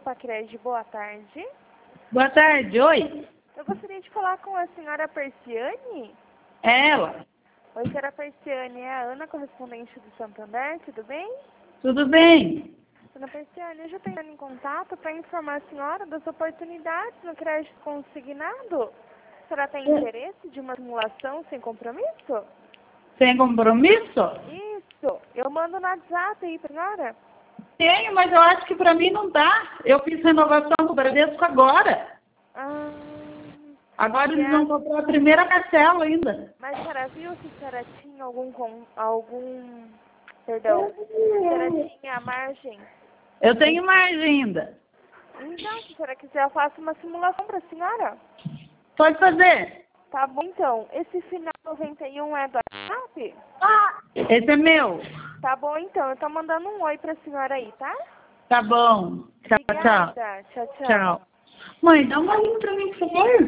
Pacred, boa tarde. Boa tarde, oi? Eu gostaria de falar com a senhora Persiane. É ela. Oi, senhora Persiane, é a Ana, correspondente do Santander, tudo bem? Tudo bem? Dona Persiane, eu já estou entrando em contato para informar a senhora das oportunidades no crédito consignado. A senhora tem interesse de uma simulação sem compromisso? Sem compromisso? Isso, eu mando no WhatsApp aí para a senhora. Tenho, mas eu acho que para mim não dá. Eu fiz renovação do Bradesco agora. Agora eles vão comprar a primeira parcela ainda. Mas a senhora viu se a senhora tinha perdão, se a senhora tinha margem? Eu tenho mais ainda. Então, se a senhora quiser, eu faço uma simulação para a senhora. Pode fazer. Tá bom, então. Esse final 91 é do WhatsApp? Esse é meu. Tá bom, então. Eu tô mandando um oi para a senhora aí, tá? Tá bom. Tchau, tchau. Obrigada. Tchau, tchau. Tchau. Mãe, dá uma linha para mim, por favor.